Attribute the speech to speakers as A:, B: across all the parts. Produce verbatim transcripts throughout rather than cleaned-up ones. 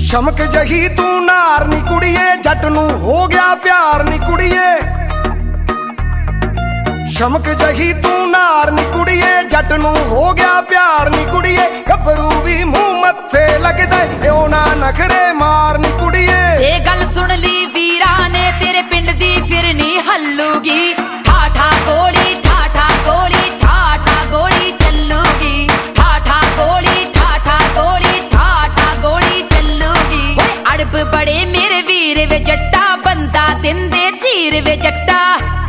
A: शमक जही तू नार नी कुड़िए, जट नू हो गया प्यार नी कुड़िए। शमक जही तू नार नी कुड़िए, जट नू हो गया प्यार नी कुड़िए। गभरू भी मुंह मत्थे लगदा ओ ना नखरे मार नी कुड़िए।
B: जे गल सुन ली वीरा ने तेरे पिंड दी फिर नी हल्लूगी। ठा ठा गोली ठा ठा गोली ठा ठा गोली चलूगी। ठा ठा गोली ठा ठा गोली ठा ठा गोली चलूगी। अड़ब बड़े मेरे वीर वे जट्टा, बंदा दिंदे चीर वे जट्टा।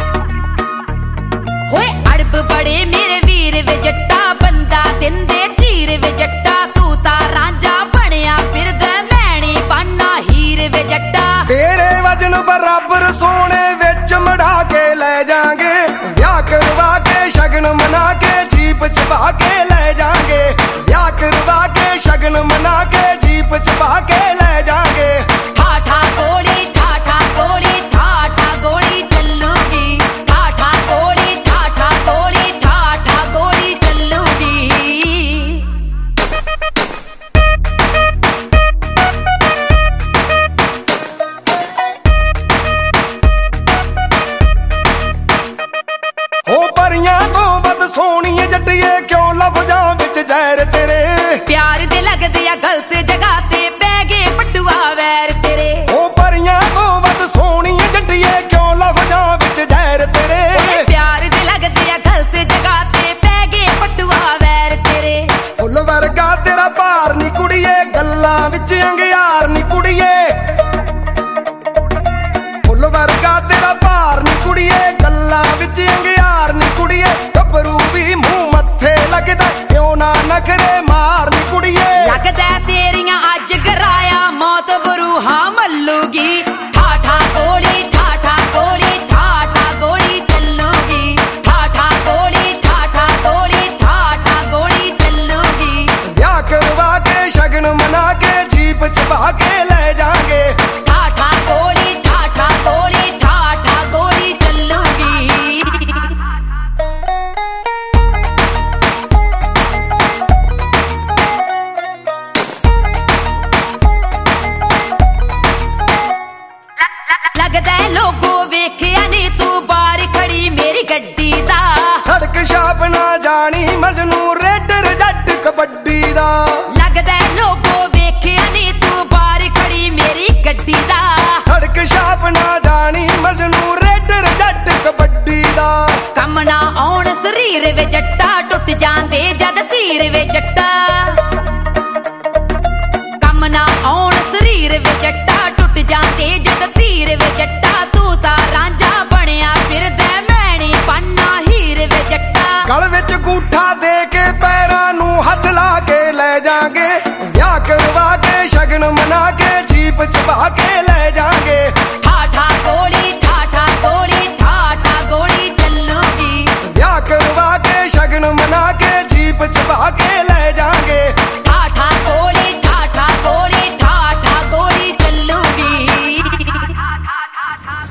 B: होए अड़ब बड़े मेरे वीर वे जट्टा, बंदा दिंदे चीर वे जट्टा। तू ता रांझा बनिया फिरदा, मैनी बनना हीर वे जट्टा।
A: तेरे वजन बराबर सोने विच मढ़ा के ले जाएंगे। ब्याह करवा के शगन मना के जीप चबा के ले जाएंगे। ब्याह करवा के शगन मना के जीप चबा के ले जाएंगे।
B: ठा ठा गोली ठा ठा गोली ठा ठा गोली चलूगी। ठा ठा गोली ठा ठा गोली ठा ठा गोली चलूगी।
A: ओ परियां तो बद सोहणी जट्टिए, क्यों लफजां विच जहर तेरे।
B: प्यार दे लगदे आ गलत जगह ते पै गए पटुआ वैर तेरे।
A: ओ परियां तो बद सोहणी जट्टिए, क्यों लफजां विच जहर तेरे।
B: प्यार दे लगदे आ गलत जगह ते पै गए पटुआ वैर तेरे।
A: फुल वर्गा तेरा भार नी कुड़िए, गल्लां विच अंगियार नी कुड़िए। फुल वर्गा तेरा भार नी कुड़िए, गल्लां विच अंगियार नी कुड़िए। गभरू भी मुंह मत्थे लगदा क्यों ना नखरे मार नी कुड़िए।
B: लगदा तेरियां अज गराया मौत बरूहा मल्लूगी। ठा ठा गोली ठा ठा गोली ठा ठा गोली चलूगी। ठा ठा गोली ठा ठा गोली ठा ठा गोली चलूगी।
A: ब्याह करवा के शगन मना के जीप चबा के ले जाएंगे।
B: ठा ठा गोली ठा ठा गोली ठा ठा गोली चलूगी। लगदा है लोगो वेखिया नी तू बार खड़ी मेरी गड्डी दा।
A: सड़क छाप ना जानी मजनू रेडर जट कबड्डी दा।
B: लगदा है लोगो वेखिया नी तू बार खड़ी मेरी गड्डी दा।
A: सड़क छाप ना जानी मजनू रेडर जट कबड्डी दा।
B: कम ना आउण शरीर वे जट्टा, टुट जांदे जद तीर वे जट्टा। कम ना आउण शरीर वे जट्टा, टुट जांदे जद तीर वे जट्टा। तू ता रांझा बनिया फिरदा, मैनी बनना हीर वे जट्टा।
A: गल विच गूठा दे के पैरां नू हथ ला के ले जाएंगे। ब्याह करवा के शगन मना के जीप चबा के ले